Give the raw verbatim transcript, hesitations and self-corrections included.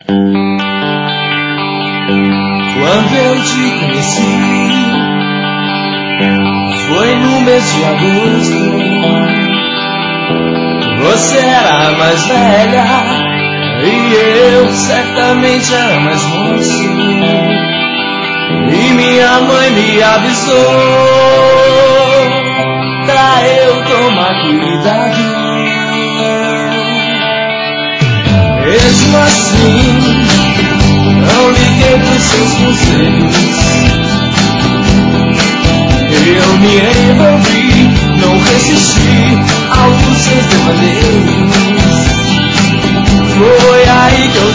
Quando eu te conheci, foi no mês de agosto. Você era mais velha e eu certamente era mais moço. E minha mãe me avisou pra eu tomar cuidado. Mesmo assim, não liguei pros seus conselhos. Eu me envolvi, não resisti aos seus devaneios. Foi aí que eu